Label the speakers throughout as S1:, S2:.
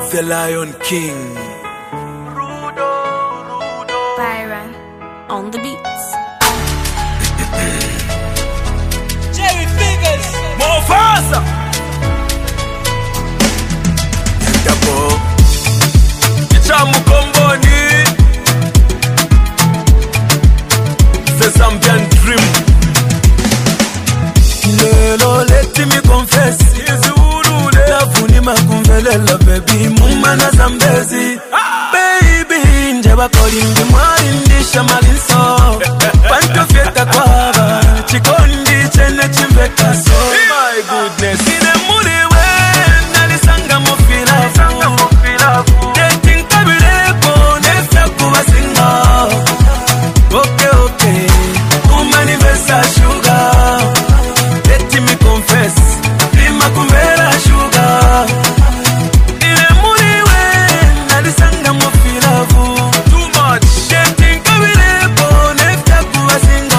S1: The Lion King.
S2: Byron on the beats.
S3: Jerry Figures.
S1: Mufasa. Yabo. Kichamu komboni. The Zambian dream. Lelo let me confess. Lafuni makumvelela baby mumana zambezi. Baby njeba kolimbi mwalindisha malinso. Panto fieta kwaba chikondi chene chimbeka so. My goodness. Ine muliwe nalisanga mofilafu. Dating kabireko nefya kuwa singa. Okay. Umanivesa sugar. Let me confess. Lima kumvera sugar. Ine muliwe nalisanga mofilafu. Too much. Dating kabireko nefya kuwa singa.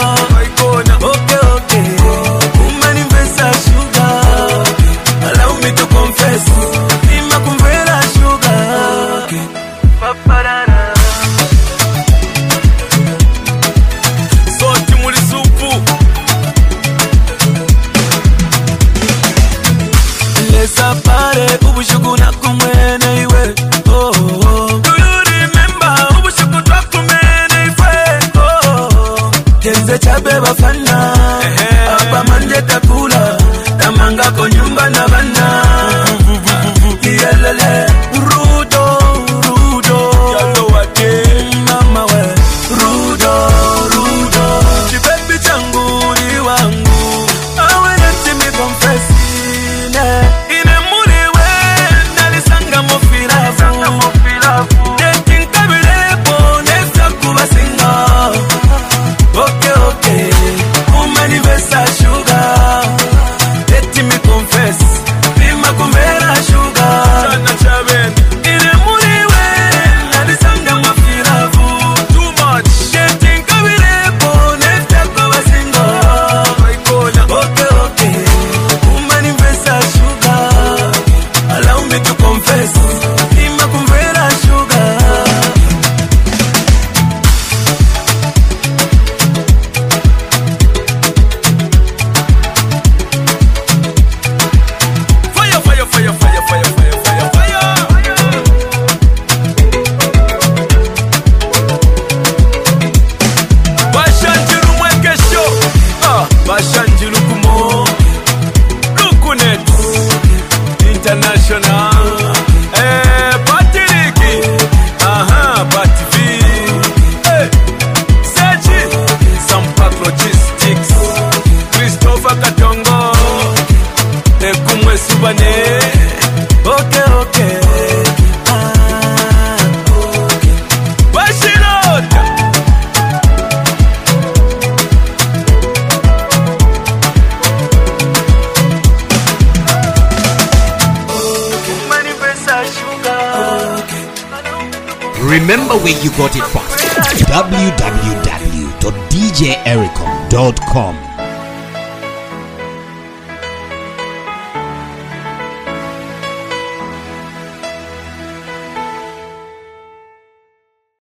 S1: Okay. Umanivesa sugar. Allow me to confess. Lima kumvera sugar. Paparana. Soti muli supu. Lesa pare ubushuku na kumwene iwe. Oh. Do you remember ubushuku twa kumwene iwe? Oh. Kenze chabe bafana. Apa manje takula. Tamanga ko nyumba na bana. Yelele. Rudo. Yalo wate. Mama we. Rudo. Chibebi changu ni wangu. Awe nati mi confessine. Ine muliwe nalisanga mofilafu. Dating kabireko nefya kuwa singa. Okay. Umanivesa sugar. Let me confess. Lima kumvera sugar. Ine muliwe nalisanga mofilafu. Too much. Dating kabireko nefya kuwa singa. Okay. Umanivesa sugar. Allow me to confess. Lima kumvera sugar. Fire. Bashanjiru mwekesho. Bashanjiru kumo. Lukunet International. Patiriki. Pativi. Sechi. Sampak Logistics. Christopher Katongo. Kumwe Subane. Okay. Bashirota. Manifesta sugar.
S4: Remember where you got it from. www.djericom.com